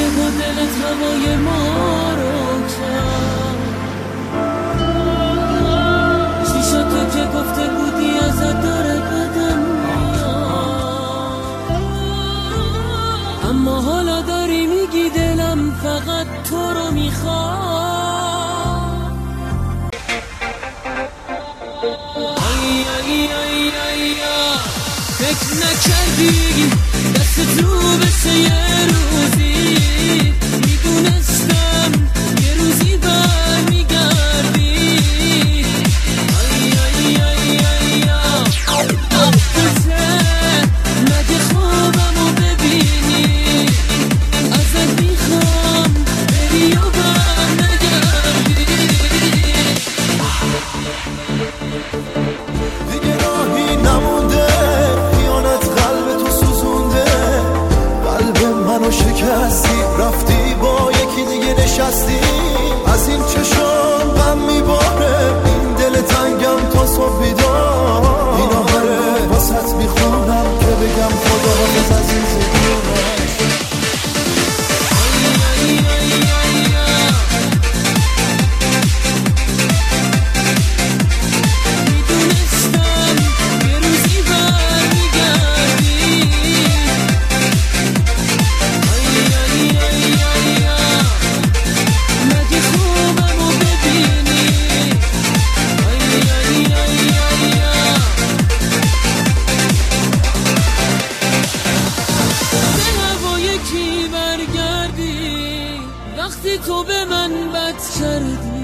با دلت هوای ما رو کرد. چی شد تو که گفته بودی ازت داره بدم میاد، اما حالا داری میگی دلم فقط تو رو میخواد. ای ای ای ای فکر نکردی دست تو بشه یه روزی، میدونستم یه روزی برمیگردی. ای ای ای ای آخوزه مگه خوابمو ببینی، ازت میخوام بری و برنگردی. دیگه راهی نمونده، خیانت قلب تو سوزونده، قلب منو شکستی، رفتی با یکی دیگه نشستی. از این چشام غم میباره، این دل تنگم تا صبح بیدار. این آهنگ واسط میخونم که بگم خداحافظ عزیز جونش. وقتی تو به من بد کردی،